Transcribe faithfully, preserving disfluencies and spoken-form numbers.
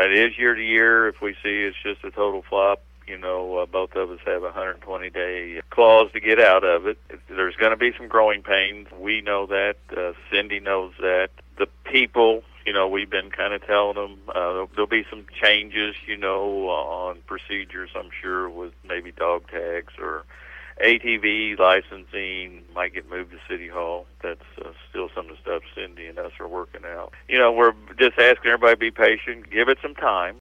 it is year to year. If we see it's just a total flop, you know, uh, both of us have a one hundred twenty day clause to get out of it. There's going to be some growing pains. We know that. Uh, Cindy knows that. The people, you know, we've been kind of telling them uh, there'll, there'll be some changes, you know, on procedures, I'm sure, with maybe dog tags or A T V licensing might get moved to City Hall. That's uh, still some of the stuff Cindy and us are working out. You know, we're just asking everybody to be patient, give it some time.